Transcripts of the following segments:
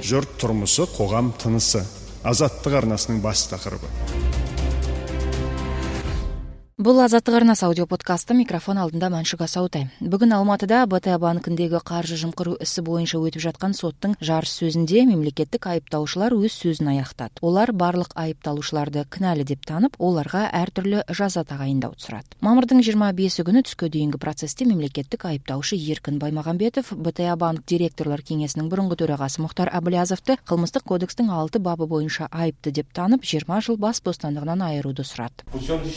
Жұрт тұрмысы, қоғам тынысы. Азаттық арнасының бас тақырыбы. Бұл Азаттық арнасы аудио подкасты, микрофон алдында Мәншүк Асаутай. Бүгін Алматыда БТА банкіндегі қаржы жымқыру ісі бойынша өтіп жатқан соттың жарыс сөзінде мемлекеттік айыптаушылар өз сөзін аяқтады. Олар барлық айыпталушыларды кінәлі деп танып, оларға әртүрлі жаза тағайындауды сұрады. Мамырдың 25-і күні түске дейінгі процесте мемлекеттік айыптаушы Еркін Баймағамбетов БТА банк директорлар кеңесінің бұрынғы төрағасы Мұхтар Әбіләзовты қылмыстық кодекстің 6 бабы бойынша айыпты деп танып, 20 жыл бас бостандығынан айыруды сұрады.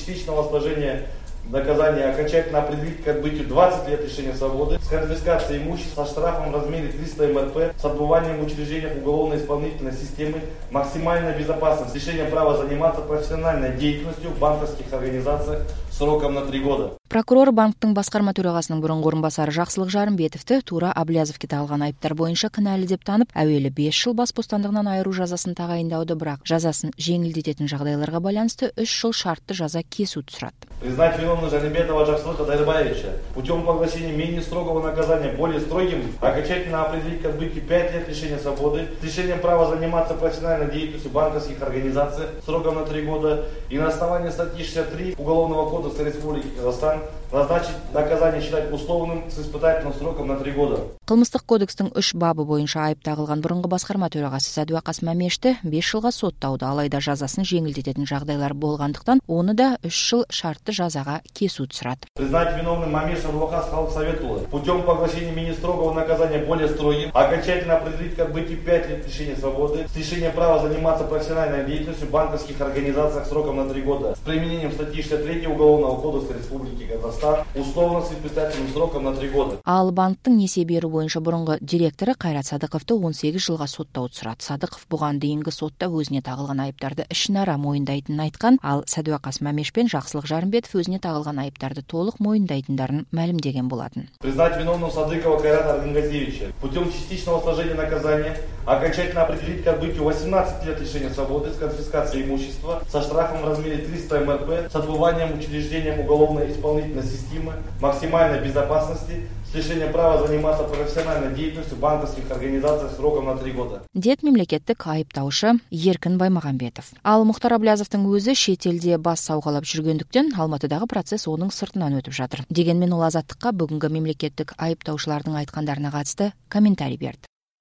Наказание окончательно определить к отбытию 20 лет лишения свободы с конфискацией имущества со штрафом в размере 300 МРП с отбыванием в учреждениях уголовно-исполнительной системы максимальной безопасности, лишением права заниматься профессиональной деятельностью в банковских организациях сроком на 3 года. Прокурор банктың басқарма төрағасының бұрынғы орынбасары Жақсылық Жарымбетовті тура Әбіләзовке тағылған айыптар бойынша кінәлі деп танып, әуелі 5 жыл бас бостандығынан айыру жазасын тағайындауды, бірақ жазасын жеңілдететін жағдайларға байланысты 3 жыл шартты жаза кесуді сұрады. Признать виновным Жарымбетова Жақсылыка Дайырбаевича путем поглощения менее строгого наказания более строгим, окончательно определить к отбытию 5 лет лишения свободы с лишением права заниматься профессиональной деятельностью в банковских организациях сроком на 3 года и на основании статьи 63 Уголовного кодекса Республики Казахстан назначить наказание считать условным с испытательным сроком на 3 года. Қылмыстық кодекстің 3 бабы бойынша айып тағылған бұрынғы басқарма төрағасы Сәдуақас Мәмешті 5 жылға соттауды, алайда жазасын жеңілдететін жағдайлар болғандықтан, оны да 3 жыл шартты жазаға кесуді сұрады. Признать виновным Мамеш Сәдуақас Халық Советулы путем поглощения менее строгого наказания более строгим, окончательно определить к отбытию 5 лет лишения свободы с лишением права заниматься профессиональной деятельностью в банковских организациях сроком на 3 года с применением статьи 63 Уголовного кодекса Республики Казахстан условно с испытательным сроком на 3 года. Ал банктың несие беру бойынша бұрынғы директоры Қайрат Садықовты 18 жылға соттауды сұрады. Садықов бұған дейінгі сотта өзіне тағылған айыптарды ішінара мойындайтынын айтқан, ал Сәдуақас Мәмеш пен Жақсылық Жарымбетов өзіне тағылған айыптарды толық мойындайтындарын мәлімдеген болатын. Признать виновным Садыкова Кайрата Аргангазевича путем частичного сложения наказания окончательно определить к отбытию 18 лет лишения свободы с конфискацией имущества со штрафом в размере 300 МРП с отбыванием в учреждениях уголовно-исполнительной системы максимальной безопасности с лишением права заниматься профессиональной деятельностью в банковских организациях сроком на 3 года. Дед мемлекеттік айыптаушы Еркін Баймағамбетов. Ал Мұхтар Әбіләзовтың өзі шетелде бас сауғалап жүргендіктен Алматыдағы процесс оның сыртынан өтіп жатыр. Дегенмен ол Азаттыққа бүгінгі мемлекеттік айыптаушылардың айтқандарына қатысты комментарий берді.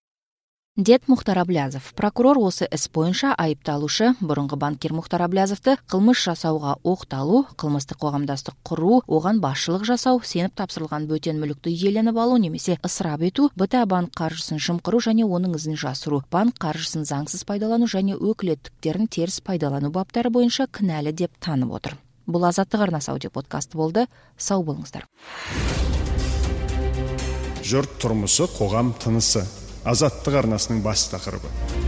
Дед Мұхтар Әбіләзов. Прокурор осы іс бойынша айыпталушы бұрынғы банкир Мұхтар Әбіләзовты қылмыс жасауға оқталу, қылмыстық қоғамдастық құру, оған басшылық жасау, сеніп тапсырылған бөтен мүлікті иеленіп алу немесе ысырап ету, БТА банк қаржысын жымқыру және оның ізін жасыру, банк қаржысын заңсыз пайдалану және өкілеттіктерін теріс пайдалану баптары бойынша кінәлі деп танып отыр. Бұл Азаттық арнасы аудио подкасты болды. Сау болыңыздар. Жұрт тұрмысы, қоғам тынысы. Азаттық арнасының бас тақырыбы.